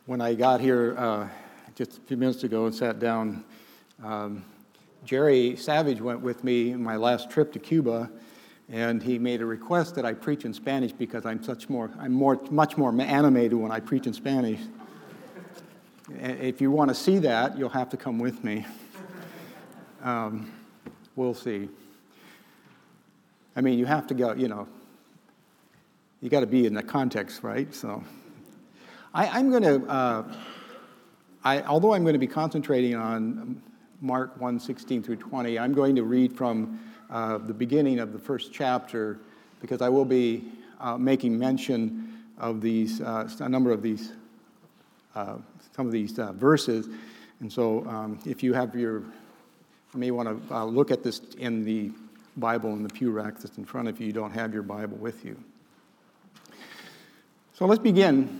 When I got here just a few minutes ago and sat down, Jerry Savage went with me in my last trip to Cuba, and he made a request that I preach in Spanish because I'm much more animated when I preach in Spanish. If you want to see that, you'll have to come with me. We'll see. I mean, you have to go, you got to be in the context, right? So I'm going to, although I'm going to be concentrating on Mark 1:16 through 20, I'm going to read from the beginning of the first chapter because I will be making mention of these, a number of these, some of these verses. And so if you have you may want to look at this in the Bible in the pew rack that's in front of you. You don't have your Bible with you. So let's begin.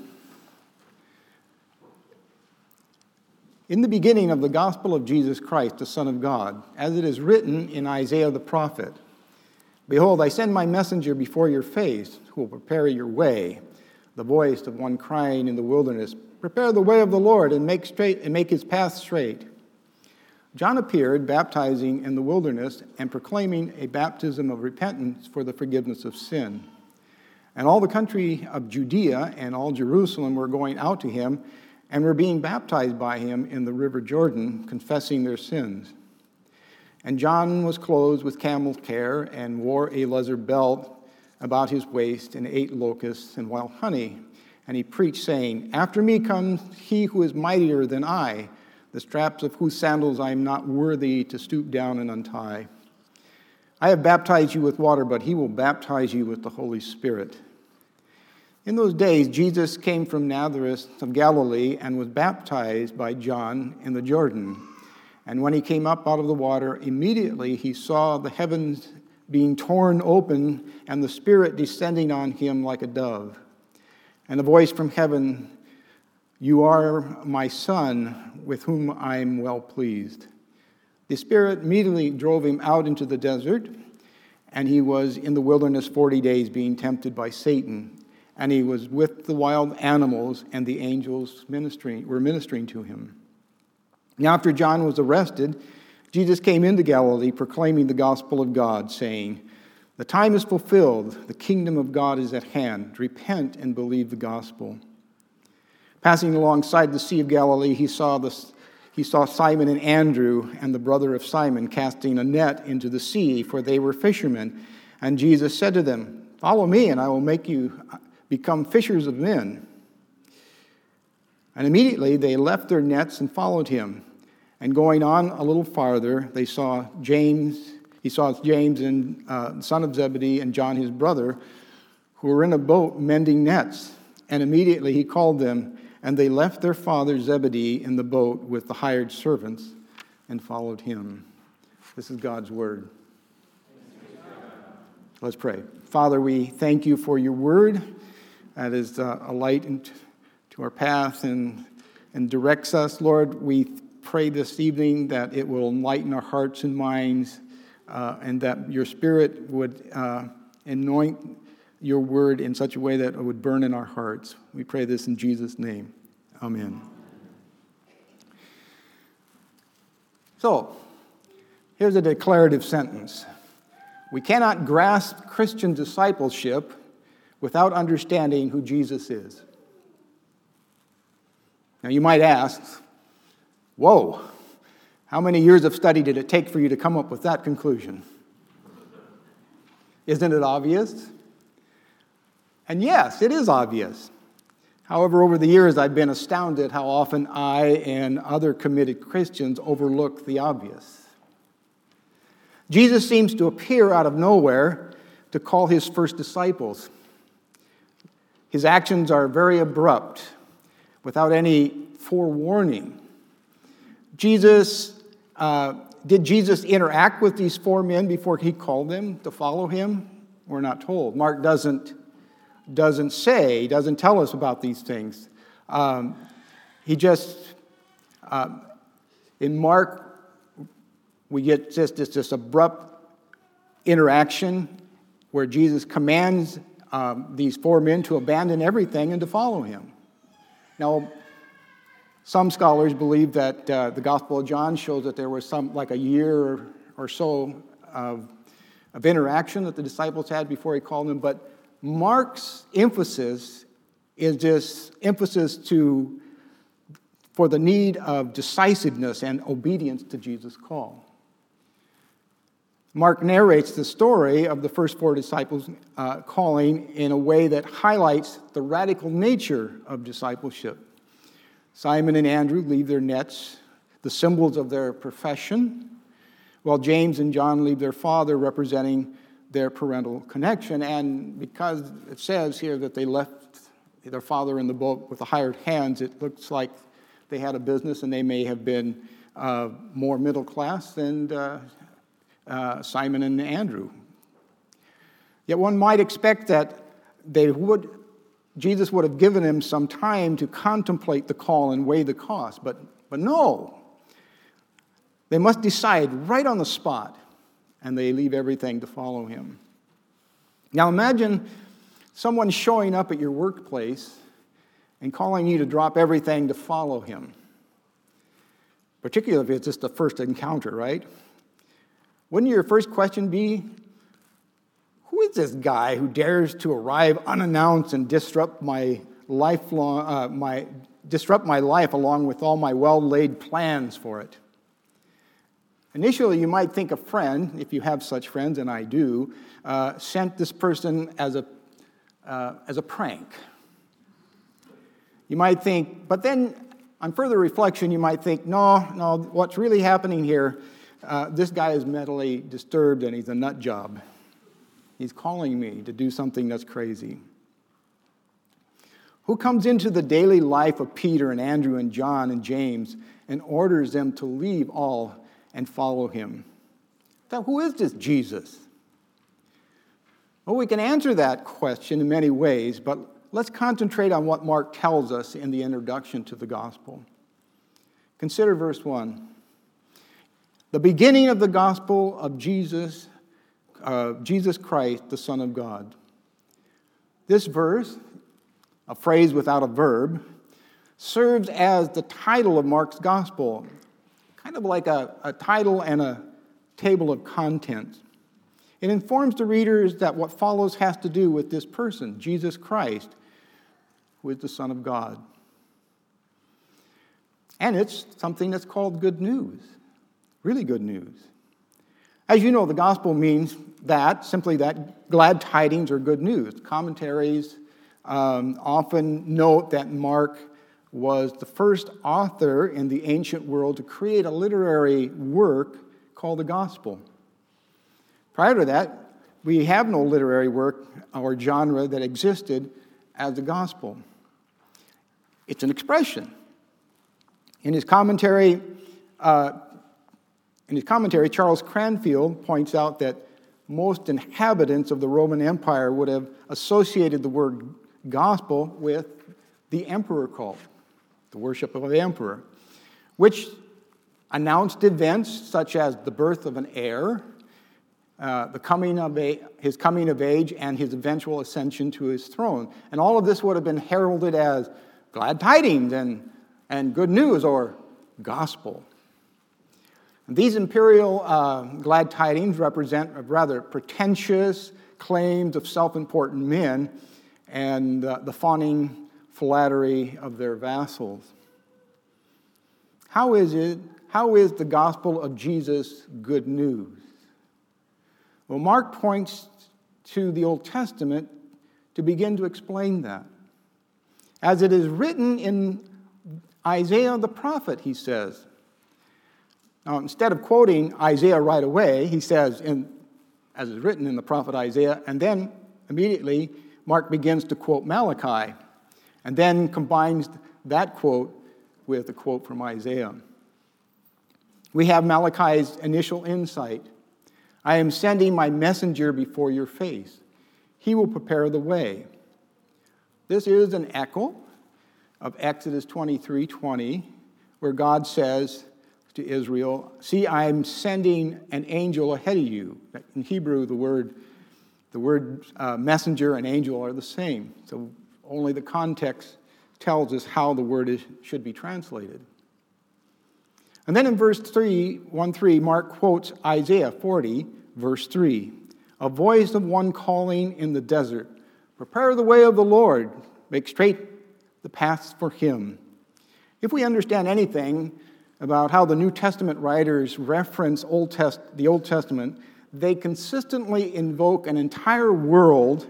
In the beginning of the gospel of Jesus Christ, the Son of God, as it is written in Isaiah the prophet, "Behold, I send my messenger before your face, who will prepare your way, the voice of one crying in the wilderness, prepare the way of the Lord and make his path straight." John appeared, baptizing in the wilderness and proclaiming a baptism of repentance for the forgiveness of sin. And all the country of Judea and all Jerusalem were going out to him and were being baptized by him in the river Jordan, confessing their sins. And John was clothed with camel's hair and wore a leather belt about his waist and ate locusts and wild honey. And he preached, saying, "After me comes he who is mightier than I, the straps of whose sandals I am not worthy to stoop down and untie. I have baptized you with water, but he will baptize you with the Holy Spirit." In those days, Jesus came from Nazareth of Galilee and was baptized by John in the Jordan. And when he came up out of the water, immediately he saw the heavens being torn open and the Spirit descending on him like a dove. And a voice from heaven, "You are my Son, with whom I am well pleased." The Spirit immediately drove him out into the desert, and he was in the wilderness 40 days being tempted by Satan. And he was with the wild animals, and the angels were ministering to him. Now after John was arrested, Jesus came into Galilee proclaiming the gospel of God, saying, "The time is fulfilled, the kingdom of God is at hand. Repent and believe the gospel." Passing alongside the Sea of Galilee, he saw Simon and Andrew and the brother of Simon casting a net into the sea, for they were fishermen. And Jesus said to them, "Follow me, and I will make you become fishers of men." And immediately they left their nets and followed him. And going on a little farther, he saw James and son of Zebedee and John his brother, who were in a boat mending nets. And immediately he called them, and they left their father Zebedee in the boat with the hired servants and followed him. This is God's word. Let's pray. Father, we thank you for your word. That is a light to our path and directs us. Lord, we pray this evening that it will enlighten our hearts and minds, and that your Spirit would anoint your word in such a way that it would burn in our hearts. We pray this in Jesus' name. Amen. So, here's a declarative sentence. We cannot grasp Christian discipleship without understanding who Jesus is. Now you might ask, whoa, how many years of study did it take for you to come up with that conclusion? Isn't it obvious? And yes, it is obvious. However, over the years, I've been astounded how often I and other committed Christians overlook the obvious. Jesus seems to appear out of nowhere to call his first disciples. His actions are very abrupt, without any forewarning. Did Jesus interact with these four men before he called them to follow him? We're not told. Mark doesn't tell us about these things. In Mark, we get just this abrupt interaction where Jesus commands these four men to abandon everything and to follow him. Now, Some scholars believe that the Gospel of John shows that there was like a year or so of interaction that the disciples had before he called them, but Mark's emphasis is this emphasis for the need of decisiveness and obedience to Jesus' call. Mark narrates the story of the first four disciples' calling in a way that highlights the radical nature of discipleship. Simon and Andrew leave their nets, the symbols of their profession, while James and John leave their father, representing their parental connection. And because it says here that they left their father in the boat with the hired hands, it looks like they had a business and they may have been more middle class than Simon and Andrew. Yet one might expect that Jesus would have given him some time to contemplate the call and weigh the cost, but no. They must decide right on the spot, and they leave everything to follow him. Now imagine someone showing up at your workplace and calling you to drop everything to follow him, particularly if it's just the first encounter, right? Wouldn't your first question be, who is this guy who dares to arrive unannounced and disrupt my life along with all my well-laid plans for it? Initially, you might think a friend, if you have such friends, and I do, sent this person as a prank. You might think, but then on further reflection, you might think, no, what's really happening here, this guy is mentally disturbed and he's a nut job. He's calling me to do something that's crazy. Who comes into the daily life of Peter and Andrew and John and James and orders them to leave all and follow him? Now, who is this Jesus? Well, we can answer that question in many ways, but let's concentrate on what Mark tells us in the introduction to the gospel. Consider verse 1. The beginning of the gospel of Jesus Christ, the Son of God. This verse, a phrase without a verb, serves as the title of Mark's gospel, kind of like a title and a table of contents. It informs the readers that what follows has to do with this person, Jesus Christ, who is the Son of God. And it's something that's called good news, really good news. As you know, the gospel means simply that, glad tidings or good news. Commentaries often note that Mark was the first author in the ancient world to create a literary work called the gospel. Prior to that, we have no literary work or genre that existed as the gospel. It's an expression. In his commentary, Charles Cranfield points out that most inhabitants of the Roman Empire would have associated the word gospel with the emperor cult, the worship of the emperor, which announced events such as the birth of an heir, his coming of age, and his eventual ascension to his throne. And all of this would have been heralded as glad tidings and good news or gospel. These imperial glad tidings represent rather pretentious claims of self-important men and the fawning flattery of their vassals. How is the gospel of Jesus good news? Well, Mark points to the Old Testament to begin to explain that. As it is written in Isaiah the prophet, he says. Now, instead of quoting Isaiah right away, he says, as is written in the prophet Isaiah, and then immediately Mark begins to quote Malachi, and then combines that quote with a quote from Isaiah. We have Malachi's initial insight. I am sending my messenger before your face. He will prepare the way. This is an echo of Exodus 23:20, where God says to Israel, see, I'm sending an angel ahead of you. In Hebrew, the word messenger and angel are the same. So only the context tells us how the word should be translated. And then in verse 1:3, Mark quotes Isaiah 40, verse 3. A voice of one calling in the desert, prepare the way of the Lord, make straight the paths for him. If we understand anything about how the New Testament writers reference the Old Testament, they consistently invoke an entire world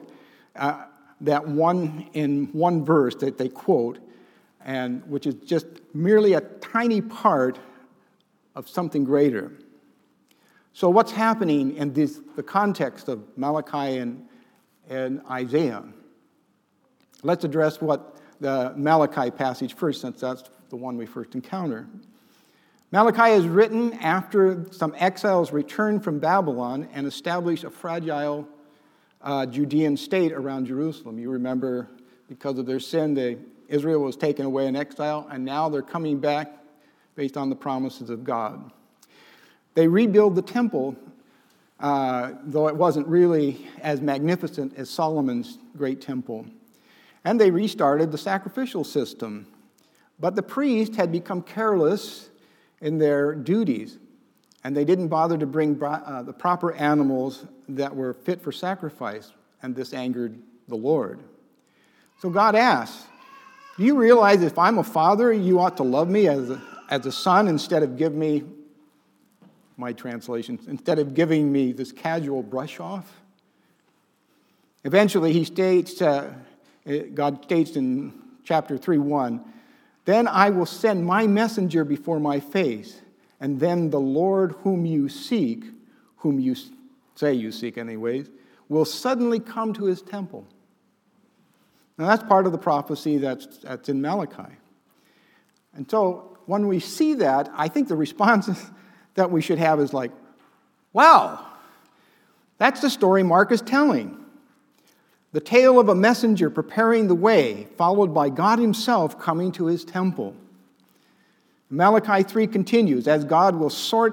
in one verse that they quote, and which is just merely a tiny part of something greater. So what's happening in the context of Malachi and Isaiah? Let's address what the Malachi passage first, since that's the one we first encounter. Malachi is written after some exiles returned from Babylon and established a fragile Judean state around Jerusalem. You remember, because of their sin, Israel was taken away in exile, and now they're coming back based on the promises of God. They rebuild the temple, though it wasn't really as magnificent as Solomon's great temple. And they restarted the sacrificial system. But the priests had become careless in their duties, and they didn't bother to bring the proper animals that were fit for sacrifice, and this angered the Lord. So God asks, do you realize if I'm a father, you ought to love me as a son instead of give me, my translation, instead of giving me this casual brush off? Eventually, God states in chapter 3:1, then I will send my messenger before my face, and then the Lord whom you seek, whom you say you seek anyways, will suddenly come to his temple. Now that's part of the prophecy that's in Malachi. And so when we see that, I think the response that we should have is like, wow, that's the story Mark is telling. The tale of a messenger preparing the way, followed by God himself coming to his temple. Malachi 3 continues, as God will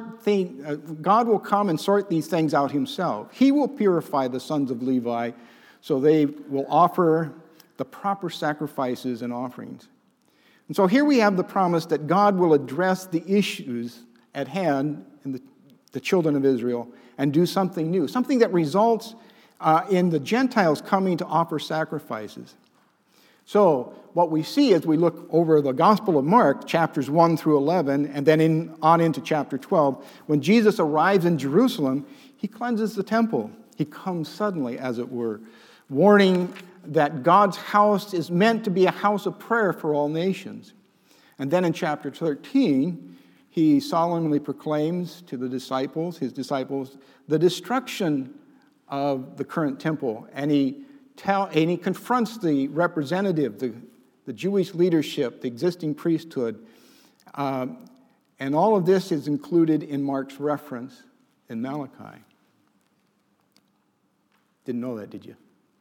come and sort these things out himself. He will purify the sons of Levi so they will offer the proper sacrifices and offerings. And so here we have the promise that God will address the issues at hand in the children of Israel and do something new, something that results in the Gentiles coming to offer sacrifices. So what we see as we look over the Gospel of Mark, chapters 1 through 11, and then on into chapter 12, when Jesus arrives in Jerusalem, he cleanses the temple. He comes suddenly, as it were, warning that God's house is meant to be a house of prayer for all nations. And then in chapter 13, he solemnly proclaims to his disciples, the destruction of the current temple, and he confronts the representative, the Jewish leadership, the existing priesthood, and all of this is included in Mark's reference in Malachi. Didn't know that, did you?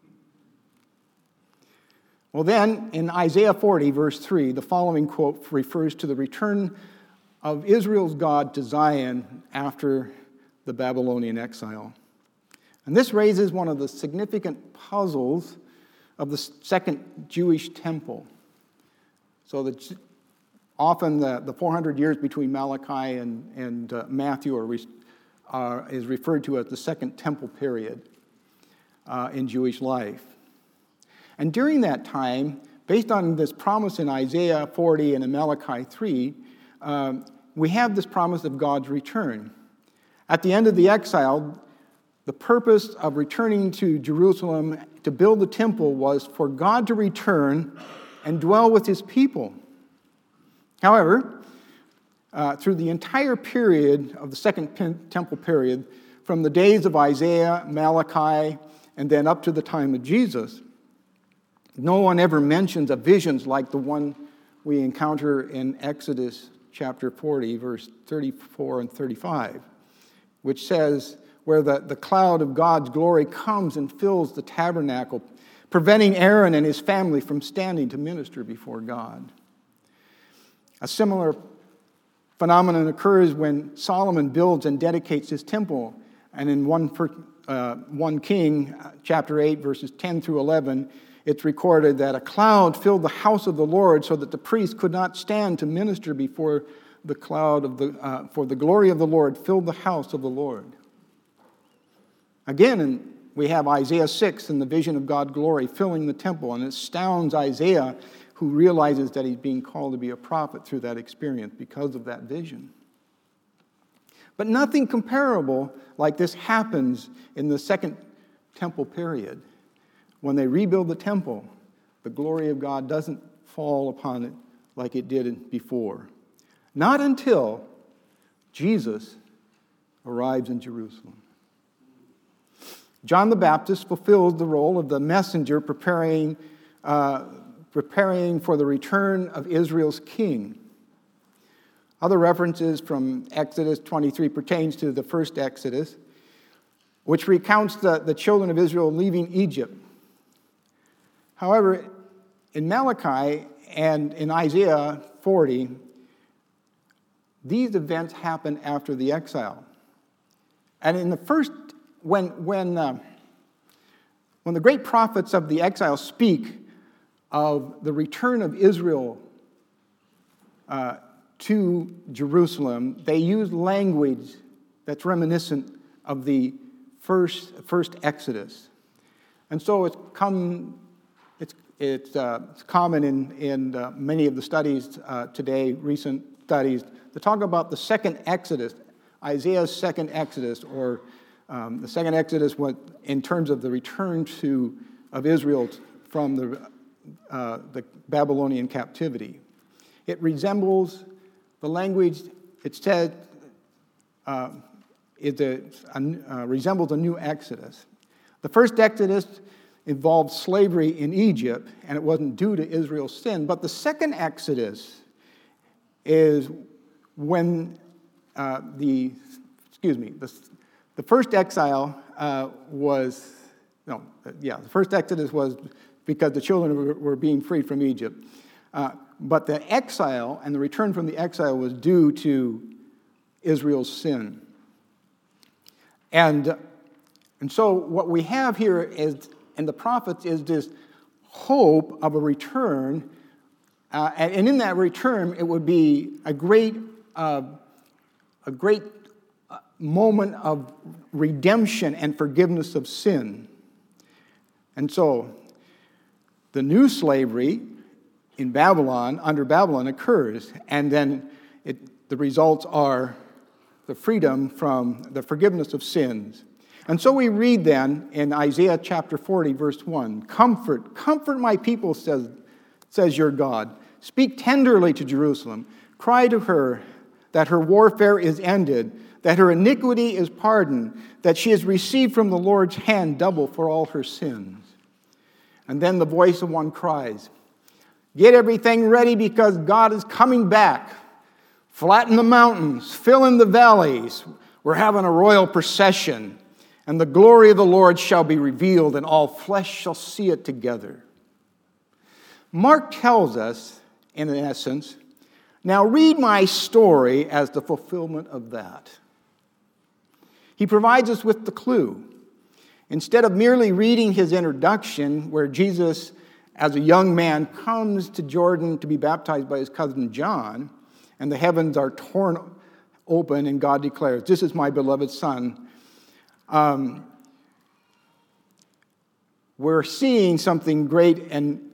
Well then, in Isaiah 40, verse 3, the following quote refers to the return of Israel's God to Zion after the Babylonian exile. And this raises one of the significant puzzles of the second Jewish temple. So often the 400 years between Malachi and Matthew is referred to as the second temple period in Jewish life. And during that time, based on this promise in Isaiah 40 and in Malachi 3, we have this promise of God's return. At the end of the exile, the purpose of returning to Jerusalem to build the temple was for God to return and dwell with his people. However, through the entire period of the second temple period, from the days of Isaiah, Malachi, and then up to the time of Jesus, no one ever mentions a visions like the one we encounter in Exodus chapter 40, verse 34 and 35, which says, where the cloud of God's glory comes and fills the tabernacle, preventing Aaron and his family from standing to minister before God. A similar phenomenon occurs when Solomon builds and dedicates his temple. And in 1 King, chapter 8, verses 10 through 11, it's recorded that a cloud filled the house of the Lord so that the priest could not stand to minister before the cloud for the glory of the Lord filled the house of the Lord. Again, we have Isaiah 6 and the vision of God's glory filling the temple, and it astounds Isaiah, who realizes that he's being called to be a prophet through that experience because of that vision. But nothing comparable like this happens in the Second Temple period. When they rebuild the temple, the glory of God doesn't fall upon it like it did before. Not until Jesus arrives in Jerusalem. John the Baptist fulfills the role of the messenger preparing for the return of Israel's king. Other references from Exodus 23 pertains to the first Exodus, which recounts the children of Israel leaving Egypt. However, in Malachi and in Isaiah 40, these events happen after the exile. And in the first, when the great prophets of the exile speak of the return of Israel to Jerusalem, they use language that's reminiscent of the first Exodus. And so it's common in many of the studies today, recent studies, to talk about the second Exodus, Isaiah's second Exodus, or the second Exodus in terms of the return of Israel from the Babylonian captivity. It resembles the language, it said, resembles a new Exodus. The first Exodus involved slavery in Egypt, and it wasn't due to Israel's sin. But the second Exodus is when the first exile the first Exodus was because the children were being freed from Egypt. But the exile and the return from the exile was due to Israel's sin. And so what we have here is, in the prophets, is this hope of a return. And in that return, it would be a great moment of redemption and forgiveness of sin. And so the new slavery in Babylon, under Babylon, occurs, and then the results are the freedom from the forgiveness of sins. And so we read then in Isaiah chapter 40, verse 1, Comfort my people, says your God. Speak tenderly to Jerusalem. Cry to her that her warfare is ended, that her iniquity is pardoned, that she has received from the Lord's hand double for all her sins. And then the voice of one cries, Get everything ready because God is coming back. Flatten the mountains, fill in the valleys. We're having a royal procession. And the glory of the Lord shall be revealed, and all flesh shall see it together. Mark tells us, in essence, now read my story as the fulfillment of that. He provides us with the clue. Instead of merely reading his introduction, where Jesus, as a young man, comes to Jordan to be baptized by his cousin John, and the heavens are torn open, and God declares, This is my beloved Son. We're seeing something great and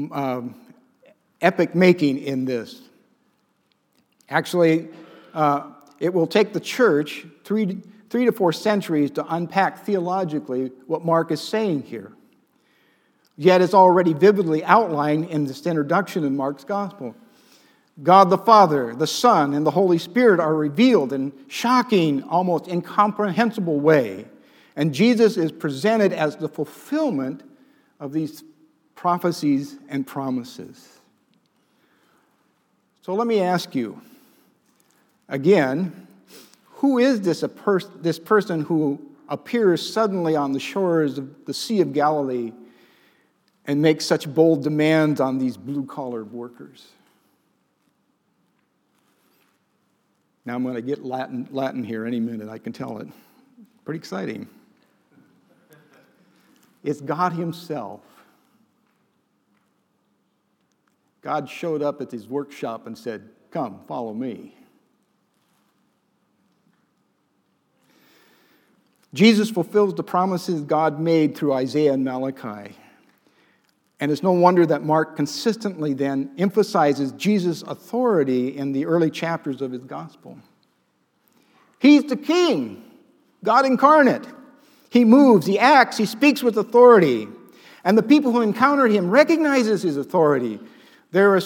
epic-making in this. Actually, it will take the church three to four centuries to unpack theologically what Mark is saying here. Yet it's already vividly outlined in this introduction in Mark's Gospel. God the Father, the Son, and the Holy Spirit are revealed in shocking, almost incomprehensible way. And Jesus is presented as the fulfillment of these prophecies and promises. So let me ask you, again, who is this person who appears suddenly on the shores of the Sea of Galilee and makes such bold demands on these blue-collar workers? Now I'm going to get Latin here any minute, I can tell it. Pretty exciting. It's God himself. God showed up at his workshop and said, "Come, follow me." Jesus fulfills the promises God made through Isaiah and Malachi. And it's no wonder that Mark consistently then emphasizes Jesus' authority in the early chapters of his gospel. He's the King, God incarnate. He moves, he acts, he speaks with authority. And the people who encounter him recognizes his authority. Mark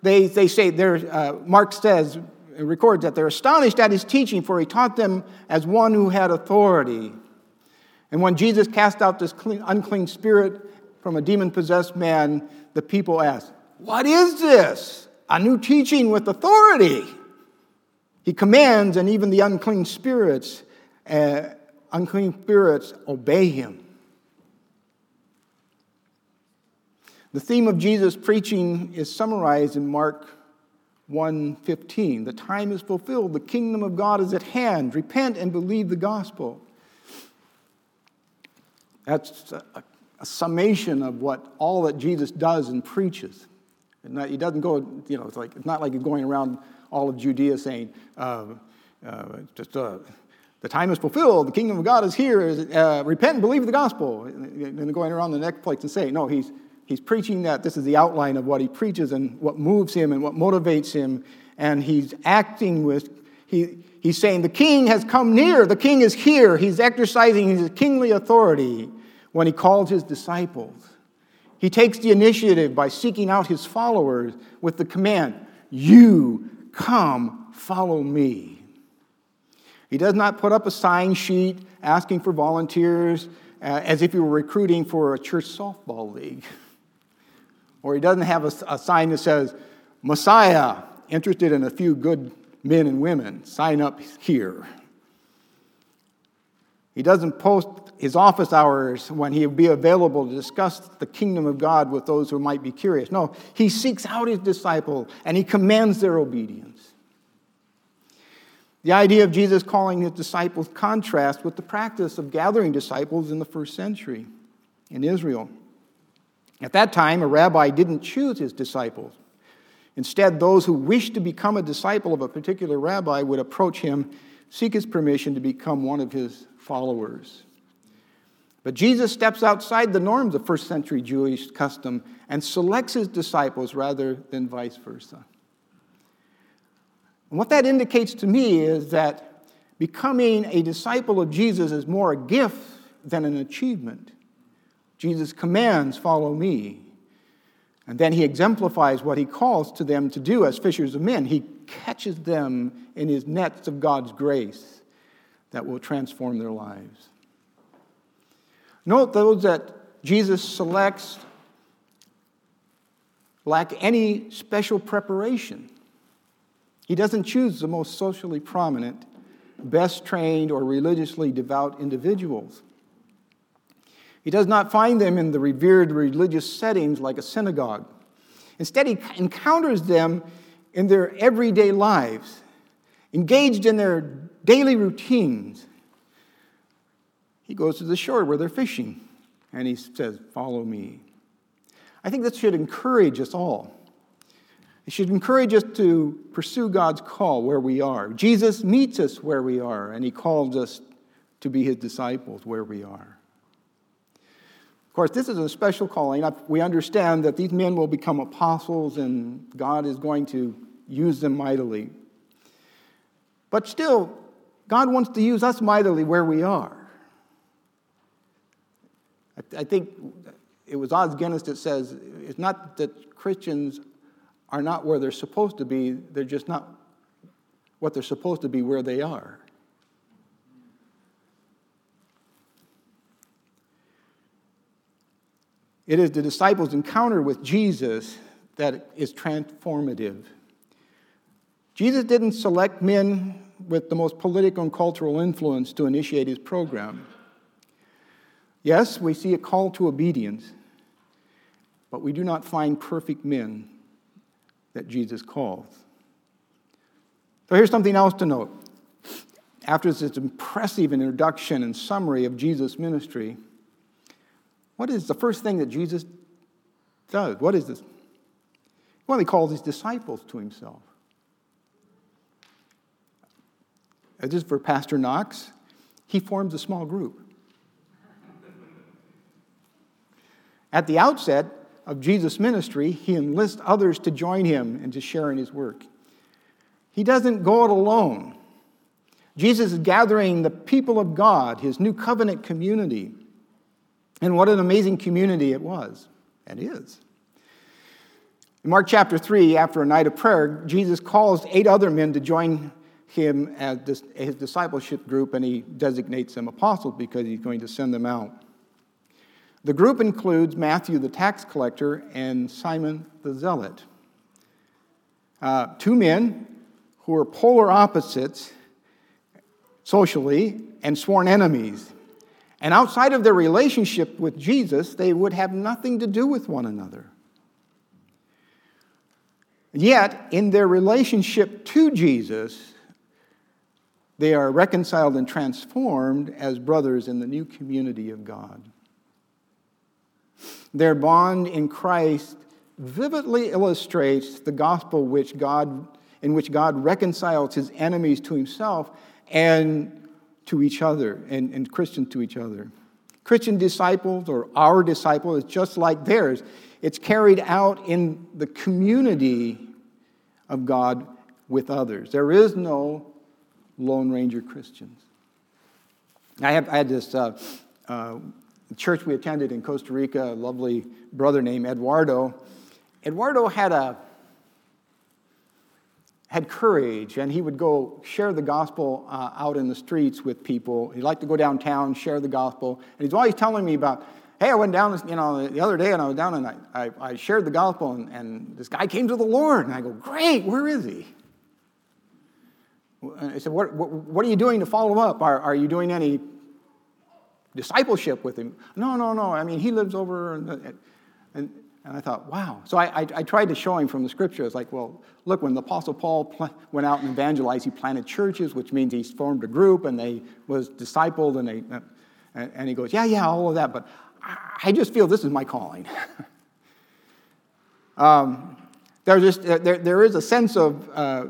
records that they're astonished at his teaching, for he taught them as one who had authority. And when Jesus cast out this unclean spirit from a demon-possessed man, the people asked, "What is this? A new teaching with authority." He commands, and even the unclean spirits obey him. The theme of Jesus' preaching is summarized in Mark 1:15. The time is fulfilled. The kingdom of God is at hand. Repent and believe the gospel. That's a summation of all that Jesus does and preaches. He doesn't go, it's not like he's going around all of Judea saying, the time is fulfilled, the kingdom of God is here, repent and believe the gospel. And going around the next place and saying, no, he's preaching that this is the outline of what he preaches and what moves him and what motivates him. And he's acting he's saying the king has come near, the king is here. He's exercising his kingly authority when he calls his disciples. He takes the initiative by seeking out his followers with the command, "You come, follow me." He does not put up a sign sheet asking for volunteers as if he were recruiting for a church softball league. Or he doesn't have a sign that says, "Messiah, interested in a few good men and women, sign up here." He doesn't post his office hours when he will be available to discuss the kingdom of God with those who might be curious. No, he seeks out his disciples and he commands their obedience. The idea of Jesus calling his disciples contrasts with the practice of gathering disciples in the first century in Israel. At that time, a rabbi didn't choose his disciples. Instead, those who wished to become a disciple of a particular rabbi would approach him, seek his permission to become one of his followers. But Jesus steps outside the norms of first century Jewish custom and selects his disciples rather than vice versa. And what that indicates to me is that becoming a disciple of Jesus is more a gift than an achievement. Jesus commands, "Follow me." And then he exemplifies what he calls to them to do as fishers of men. He catches them in his nets of God's grace that will transform their lives. Note those that Jesus selects lack any special preparation. He doesn't choose the most socially prominent, best trained, or religiously devout individuals. He does not find them in the revered religious settings like a synagogue. Instead, he encounters them in their everyday lives, engaged in their daily routines. He goes to the shore where they're fishing, and he says, "Follow me." I think this should encourage us all. It should encourage us to pursue God's call where we are. Jesus meets us where we are, and he calls us to be his disciples where we are. Of course, this is a special calling. We understand that these men will become apostles, and God is going to use them mightily. But still, God wants to use us mightily where we are. I think it was Os Guinness that says, it's not that Christians are not where they're supposed to be, they're just not what they're supposed to be where they are. It is the disciples' encounter with Jesus that is transformative. Jesus didn't select men with the most political and cultural influence to initiate his program. Yes, we see a call to obedience, but we do not find perfect men that Jesus calls. So here's something else to note. After this impressive introduction and summary of Jesus' ministry, what is the first thing that Jesus does? What is this? Well, he calls his disciples to himself. As is for Pastor Knox, he forms a small group. At the outset of Jesus' ministry, he enlists others to join him and to share in his work. He doesn't go it alone. Jesus is gathering the people of God, his new covenant community. And what an amazing community it was and is. In Mark chapter 3, after a night of prayer, Jesus calls 8 other men to join him as his discipleship group, and he designates them apostles because he's going to send them out. The group includes Matthew the tax collector and Simon the zealot. 2 men who are polar opposites socially and sworn enemies. And outside of their relationship with Jesus, they would have nothing to do with one another. Yet, in their relationship to Jesus, they are reconciled and transformed as brothers in the new community of God. Their bond in Christ vividly illustrates the gospel in which God reconciles his enemies to himself and to each other, and Christians to each other. Christian disciples, or our disciple, is just like theirs. It's carried out in the community of God with others. There is no Lone Ranger Christians. I had this church we attended in Costa Rica, a lovely brother named Eduardo. Eduardo had courage, and he would go share the gospel out in the streets with people. He liked to go downtown, share the gospel, and he's always telling me about, hey, I went down, the other day, and I was down, and I shared the gospel, and this guy came to the Lord, and I go, great, where is he? And I said, what are you doing to follow up? Are you doing any discipleship with him? No. I mean, he lives over, and I thought, wow. So I tried to show him from the scripture. It's like, well, look, when the Apostle Paul went out and evangelized, he planted churches, which means he formed a group, and they was discipled, and he goes, yeah, all of that, but I just feel this is my calling. There is a sense of,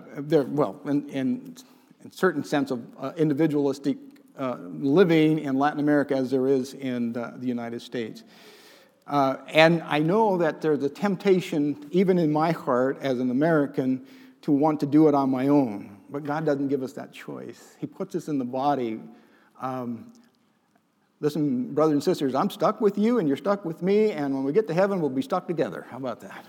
in certain sense of individualistic living in Latin America as there is in the United States. And I know that there's a temptation, even in my heart as an American, to want to do it on my own. But God doesn't give us that choice. He puts us in the body. Listen, brothers and sisters, I'm stuck with you and you're stuck with me, and when we get to heaven, we'll be stuck together. How about that?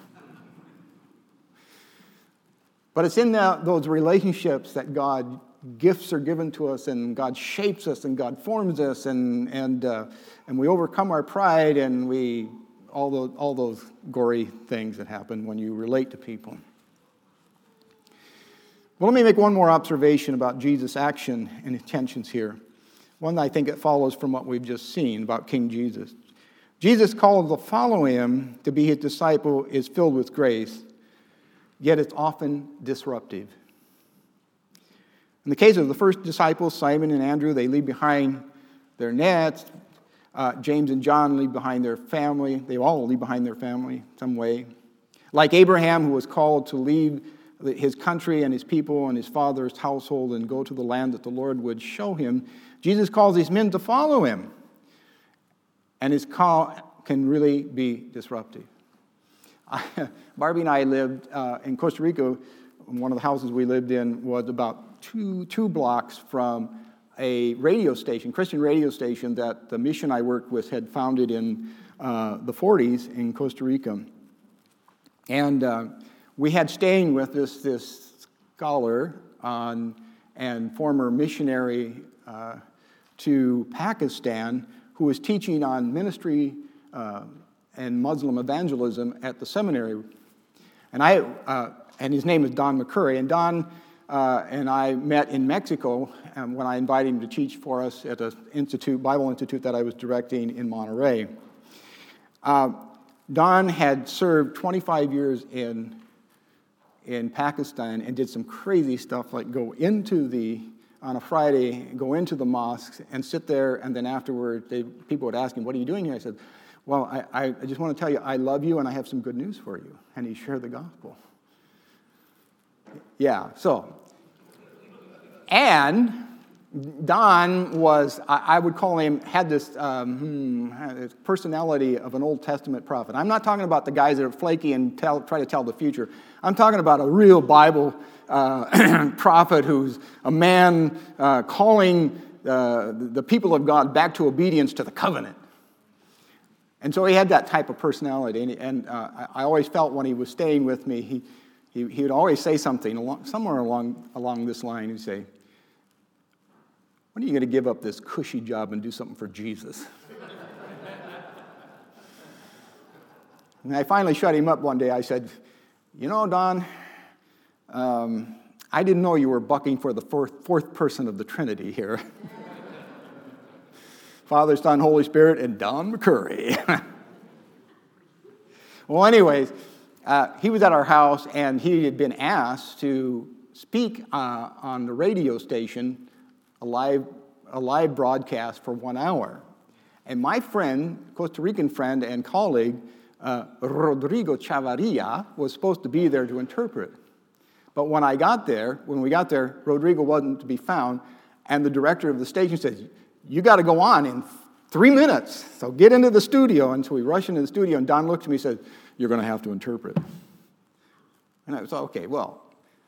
But it's in those relationships that God gifts are given to us, and God shapes us, and God forms us, and we overcome our pride, and all those gory things that happen when you relate to people. Well, let me make one more observation about Jesus' action and intentions here. One that I think it follows from what we've just seen about King Jesus. Jesus' call to follow him, to be his disciple, is filled with grace, yet it's often disruptive. In the case of the first disciples, Simon and Andrew, they leave behind their nets. James and John leave behind their family. They all leave behind their family some way. Like Abraham, who was called to leave his country and his people and his father's household and go to the land that the Lord would show him, Jesus calls these men to follow him. And his call can really be disruptive. Barbie and I lived in Costa Rica. One of the houses we lived in was about two blocks from a radio station, Christian radio station that the mission I worked with had founded in the 40s in Costa Rica. And we had staying with this scholar and former missionary to Pakistan who was teaching on ministry and Muslim evangelism at the seminary. And his name is Don McCurry. And Don and I met in Mexico when I invited him to teach for us at an Bible institute that I was directing in Monterrey. Don had served 25 years in Pakistan and did some crazy stuff like on a Friday, go into the mosques and sit there, and then afterward, people would ask him, what are you doing here? I said, well, I just want to tell you, I love you and I have some good news for you. And he shared the gospel. Yeah, so. And Don was, I would call him, had this personality of an Old Testament prophet. I'm not talking about the guys that are flaky and try to tell the future. I'm talking about a real Bible prophet who's a man calling the people of God back to obedience to the covenant. And so he had that type of personality. And I always felt when he was staying with me, he would always say something somewhere along this line. He'd say, when are you going to give up this cushy job and do something for Jesus? And I finally shut him up one day. I said, you know, Don, I didn't know you were bucking for the fourth person of the Trinity here. Father, Son, Holy Spirit, and Don McCurry. Well, anyways, he was at our house, and he had been asked to speak on the radio station, a live broadcast for 1 hour. And my friend, Costa Rican friend and colleague, Rodrigo Chavarria, was supposed to be there to interpret. But when we got there, Rodrigo wasn't to be found, and the director of the station said, you got to go on in 3 minutes, so get into the studio. And so we rushed into the studio, and Don looked at me and said, you're going to have to interpret. And I was, okay, well,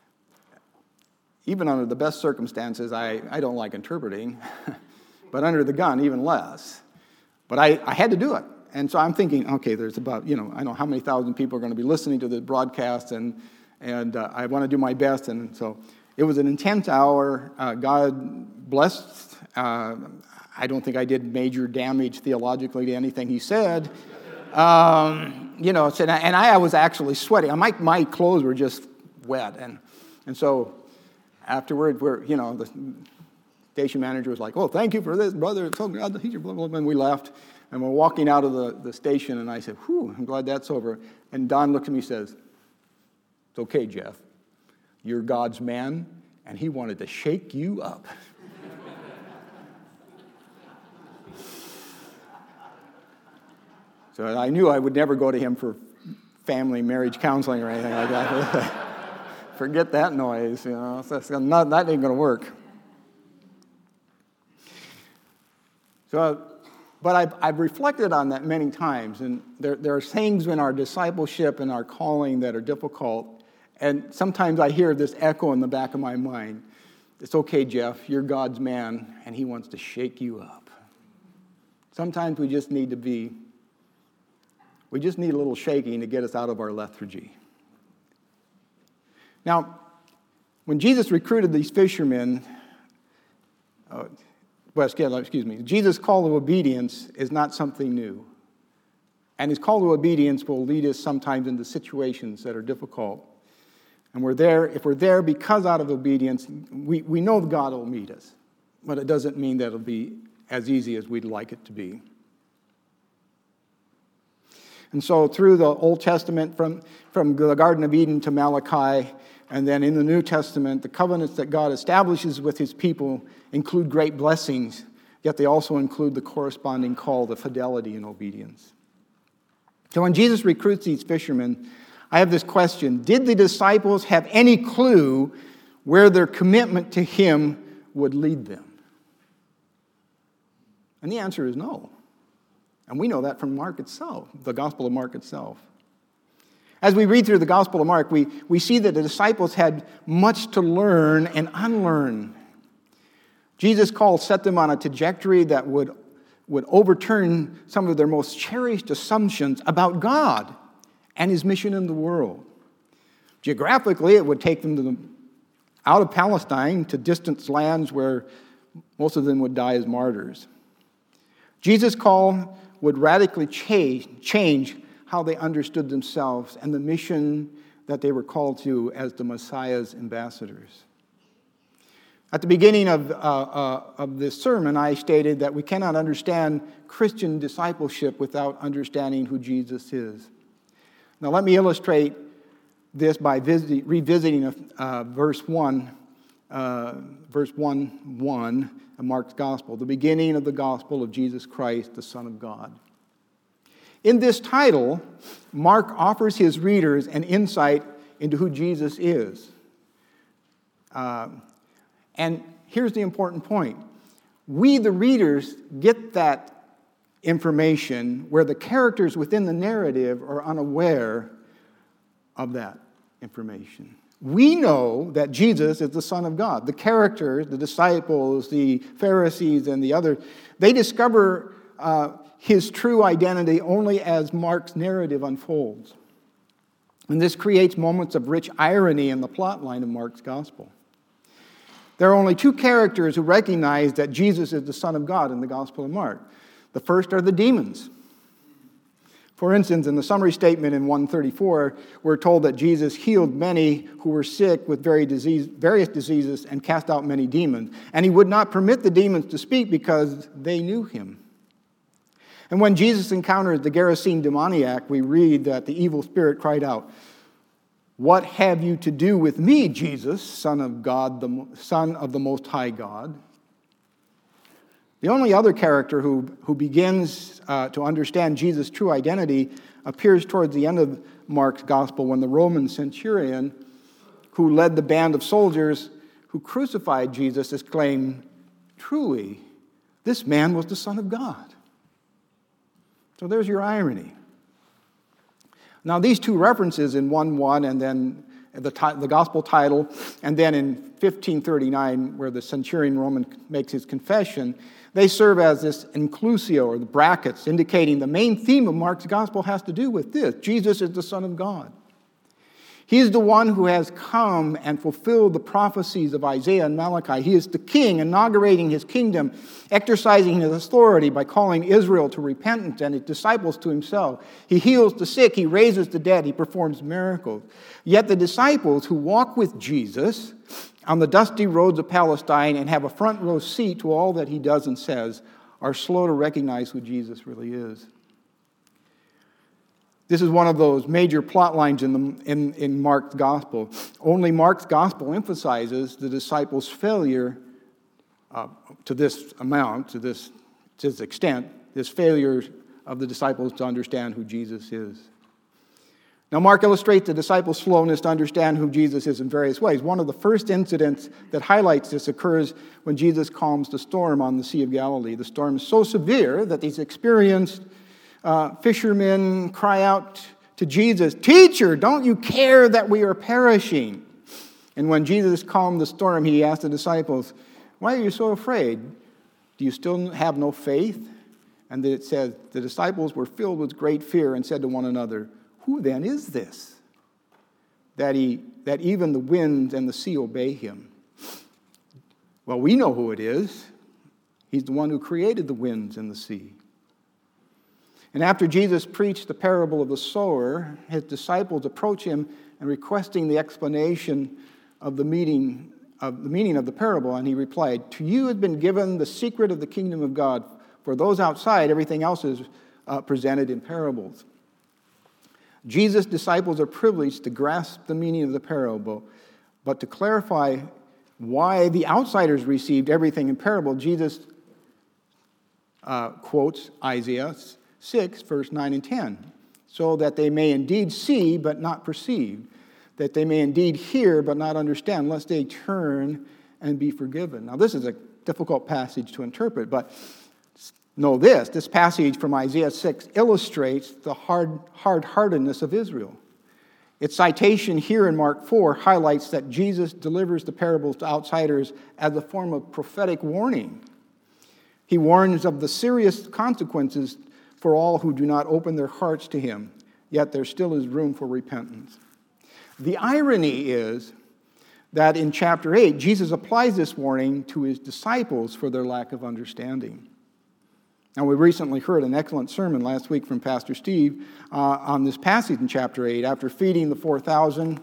even under the best circumstances, I don't like interpreting, but under the gun, even less. But I had to do it. And so I'm thinking, okay, there's about, I don't know how many thousand people are going to be listening to the broadcast, and I want to do my best. And so it was an intense hour. God blessed. I don't think I did major damage theologically to anything he said. And I was actually sweating. My clothes were just wet. And so afterward, the station manager was like, oh, thank you for this, brother. It's so glad that he's your blah, blah, blah. And we left. And we're walking out of the station, and I said, whew, I'm glad that's over. And Don looked at me and says, it's okay, Jeff. You're God's man, and he wanted to shake you up. So I knew I would never go to him for family marriage counseling or anything like that. Forget that noise, that ain't going to work. But I've reflected on that many times, and there are things in our discipleship and our calling that are difficult, and sometimes I hear this echo in the back of my mind. It's okay, Jeff, you're God's man, and he wants to shake you up. Sometimes we just need a little shaking to get us out of our lethargy. Now, when Jesus recruited these fishermen, Jesus' call to obedience is not something new. And his call to obedience will lead us sometimes into situations that are difficult. And if we're there because out of obedience, we know God will meet us. But it doesn't mean that it'll be as easy as we'd like it to be. And so through the Old Testament, from the Garden of Eden to Malachi, and then in the New Testament, the covenants that God establishes with his people include great blessings, yet they also include the corresponding call to fidelity and obedience. So when Jesus recruits these fishermen, I have this question. Did the disciples have any clue where their commitment to him would lead them? And the answer is no. And we know that from Mark itself, the Gospel of Mark itself. As we read through the Gospel of Mark, we see that the disciples had much to learn and unlearn. Jesus' call set them on a trajectory that would overturn some of their most cherished assumptions about God and his mission in the world. Geographically, it would take them out of Palestine to distant lands where most of them would die as martyrs. Jesus' call would radically change how they understood themselves and the mission that they were called to as the Messiah's ambassadors. At the beginning of this sermon, I stated that we cannot understand Christian discipleship without understanding who Jesus is. Now, let me illustrate this by revisiting verse 1 of Mark's Gospel, the beginning of the Gospel of Jesus Christ, the Son of God. In this title, Mark offers his readers an insight into who Jesus is. And here's the important point. We, the readers, get that information where the characters within the narrative are unaware of that information. We know that Jesus is the Son of God. The characters, the disciples, the Pharisees, and the others, they discover his true identity only as Mark's narrative unfolds. And this creates moments of rich irony in the plot line of Mark's gospel. There are only two characters who recognize that Jesus is the Son of God in the Gospel of Mark. The first are the demons. For instance, in the summary statement in 134, we're told that Jesus healed many who were sick with various diseases and cast out many demons. And he would not permit the demons to speak because they knew him. And when Jesus encounters the Gerasene demoniac, we read that the evil spirit cried out, "What have you to do with me, Jesus, Son of God, the Son of the Most High God?" The only other character who begins to understand Jesus' true identity appears towards the end of Mark's gospel when the Roman centurion who led the band of soldiers who crucified Jesus exclaimed, "Truly, this man was the Son of God." So there's your irony. Now, these two references in 1:1 and then the gospel title, and then in 1539, where the centurion Roman makes his confession, they serve as this inclusio, or the brackets, indicating the main theme of Mark's gospel has to do with this. Jesus is the Son of God. He is the one who has come and fulfilled the prophecies of Isaiah and Malachi. He is the king, inaugurating his kingdom, exercising his authority by calling Israel to repentance and his disciples to himself. He heals the sick, he raises the dead, he performs miracles. Yet the disciples who walk with Jesus on the dusty roads of Palestine and have a front row seat to all that he does and says are slow to recognize who Jesus really is. This is one of those major plot lines in Mark's gospel. Only Mark's gospel emphasizes the disciples' failure to this amount, to this extent, this failure of the disciples to understand who Jesus is. Now, Mark illustrates the disciples' slowness to understand who Jesus is in various ways. One of the first incidents that highlights this occurs when Jesus calms the storm on the Sea of Galilee. The storm is so severe that these experienced fishermen cry out to Jesus, "Teacher, don't you care that we are perishing?" And when Jesus calmed the storm, he asked the disciples, "Why are you so afraid? Do you still have no faith?" And it says, the disciples were filled with great fear and said to one another, "Who then is this, that even the winds and the sea obey him?" Well, we know who it is. He's the one who created the winds and the sea. And after Jesus preached the parable of the sower, his disciples approach him and requesting the explanation of the meaning of the parable. And he replied, "To you has been given the secret of the kingdom of God. For those outside, everything else is presented in parables." Jesus' disciples are privileged to grasp the meaning of the parable, but to clarify why the outsiders received everything in parable, Jesus quotes Isaiah 6, verse 9 and 10, "So that they may indeed see, but not perceive, that they may indeed hear, but not understand, lest they turn and be forgiven." Now, this is a difficult passage to interpret, but know this passage from Isaiah 6 illustrates the hard-heartedness of Israel. Its citation here in Mark 4 highlights that Jesus delivers the parables to outsiders as a form of prophetic warning. He warns of the serious consequences for all who do not open their hearts to him, yet there still is room for repentance. The irony is that in chapter 8, Jesus applies this warning to his disciples for their lack of understanding. Now, we recently heard an excellent sermon last week from Pastor Steve on this passage in chapter 8. After feeding the 4,000,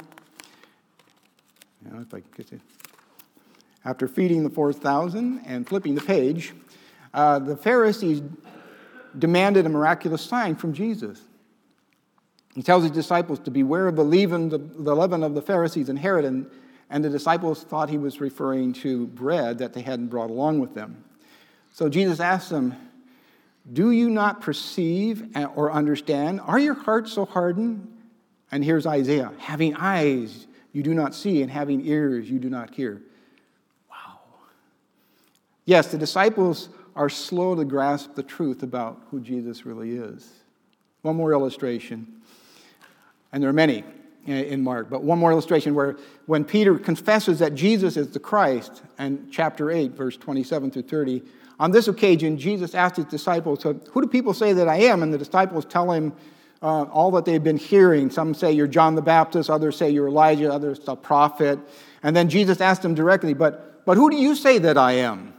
after feeding the 4,000 and flipping the page, the Pharisees demanded a miraculous sign from Jesus. He tells his disciples to beware of the leaven of the Pharisees and Herod, and the disciples thought he was referring to bread that they hadn't brought along with them. So Jesus asked them, Do you not perceive or understand? Are your hearts so hardened? And here's Isaiah, having eyes you do not see, and having ears you do not hear. Wow. Yes, the disciples are slow to grasp the truth about who Jesus really is. One more illustration, and there are many in Mark, but one more illustration where when Peter confesses that Jesus is the Christ, in chapter 8, verse 27 through 30, on this occasion, Jesus asked his disciples, who do people say that I am? And the disciples tell him all that they've been hearing. Some say you're John the Baptist, others say you're Elijah, others a prophet. And then Jesus asked them directly, but who do you say that I am?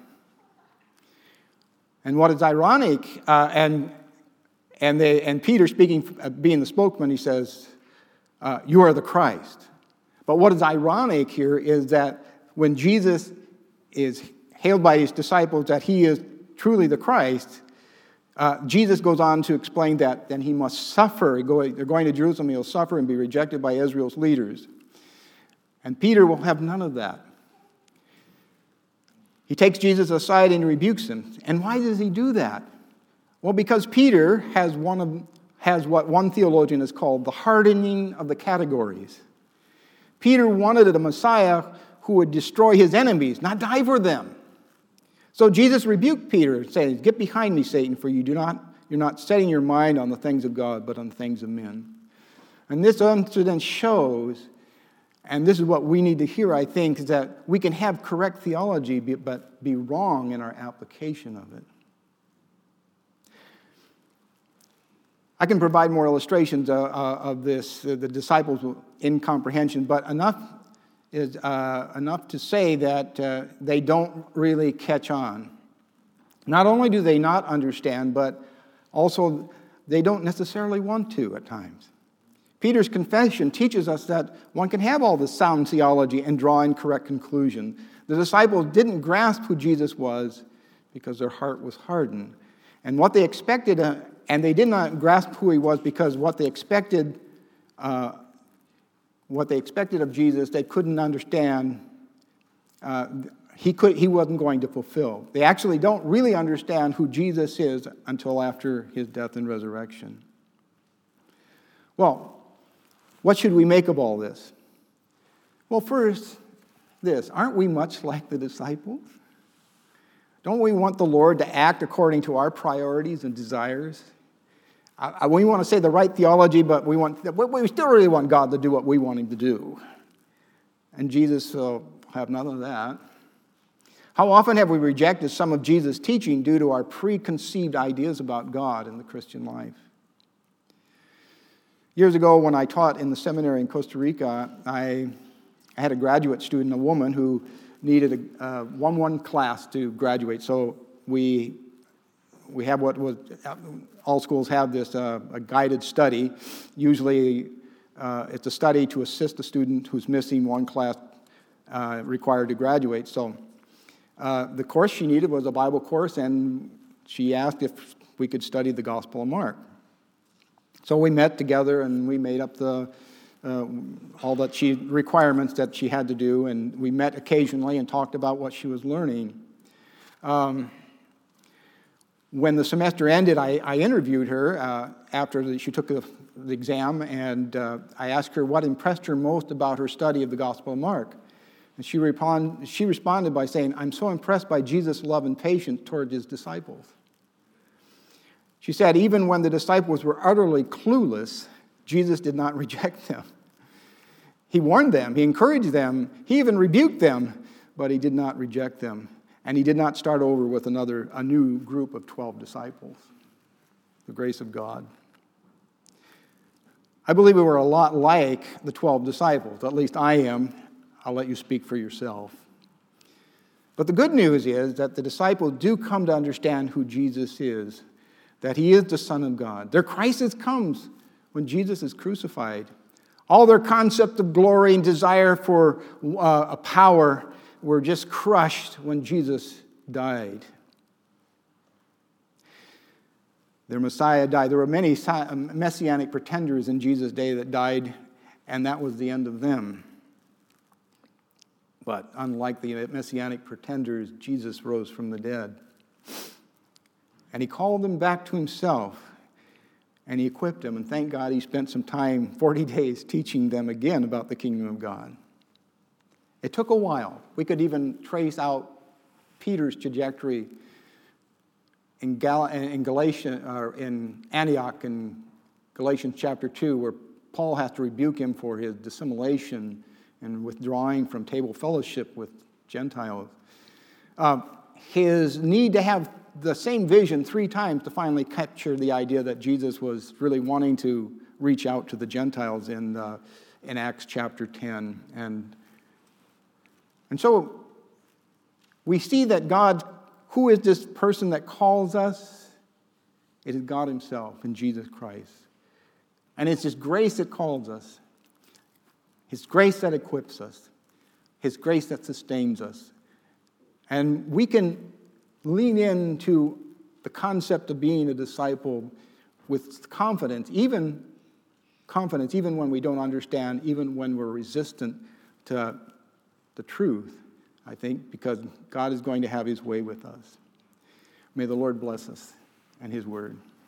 And what is ironic, and Peter speaking, being the spokesman, he says, you are the Christ. But what is ironic here is that when Jesus is hailed by his disciples that he is truly the Christ, Jesus goes on to explain that then he must suffer. They're going to Jerusalem, he'll suffer and be rejected by Israel's leaders. And Peter will have none of that. He takes Jesus aside and rebukes him. And why does he do that? Well, because Peter has what one theologian has called the hardening of the categories. Peter wanted a Messiah who would destroy his enemies, not die for them. So Jesus rebuked Peter, saying, get behind me, Satan, for you're not setting your mind on the things of God, but on the things of men. And this incident shows, and this is what we need to hear, I think, is that we can have correct theology, but be wrong in our application of it. I can provide more illustrations of this, the disciples' incomprehension, but enough to say that they don't really catch on. Not only do they not understand, but also they don't necessarily want to at times. Peter's confession teaches us that one can have all this sound theology and draw incorrect conclusion. The disciples didn't grasp who Jesus was because their heart was hardened. And what they expected, and they did not grasp who he was because what they expected of Jesus, they couldn't understand. He wasn't going to fulfill. They actually don't really understand who Jesus is until after his death and resurrection. Well, what should we make of all this? Well, first, aren't we much like the disciples? Don't we want the Lord to act according to our priorities and desires? We want to say the right theology, but we still really want God to do what we want him to do. And Jesus will have none of that. How often have we rejected some of Jesus' teaching due to our preconceived ideas about God and the Christian life? Years ago, when I taught in the seminary in Costa Rica, I had a graduate student, a woman, who needed a 1-1 class to graduate. So we have what was, all schools have this, a guided study. Usually it's a study to assist a student who's missing one class required to graduate. So the course she needed was a Bible course, and she asked if we could study the Gospel of Mark. So we met together and we made up all that requirements that she had to do, and we met occasionally and talked about what she was learning. When the semester ended, I interviewed her after she took the exam, and I asked her what impressed her most about her study of the Gospel of Mark. And she responded by saying, I'm so impressed by Jesus' love and patience toward his disciples. She said, even when the disciples were utterly clueless, Jesus did not reject them. He warned them, he encouraged them, he even rebuked them, but he did not reject them. And he did not start over with a new group of 12 disciples. The grace of God. I believe we were a lot like the 12 disciples. At least I am. I'll let you speak for yourself. But the good news is that the disciples do come to understand who Jesus is, that he is the Son of God. Their crisis comes when Jesus is crucified. All their concept of glory and desire for a power were just crushed when Jesus died. Their Messiah died. There were many messianic pretenders in Jesus' day that died, and that was the end of them. But unlike the messianic pretenders, Jesus rose from the dead. And he called them back to himself, and he equipped them. And thank God he spent some time, 40 days, teaching them again about the kingdom of God. It took a while. We could even trace out Peter's trajectory in Galatia, or in Antioch in Galatians chapter 2, where Paul has to rebuke him for his dissimulation and withdrawing from table fellowship with Gentiles. His need to have the same vision 3 times to finally capture the idea that Jesus was really wanting to reach out to the Gentiles in Acts chapter 10. And so we see that God, who is this person that calls us? It is God himself in Jesus Christ. And it's his grace that calls us, his grace that equips us, his grace that sustains us. And we can lean into the concept of being a disciple with confidence, even when we don't understand, even when we're resistant to the truth, I think, because God is going to have his way with us. May the Lord bless us and his word.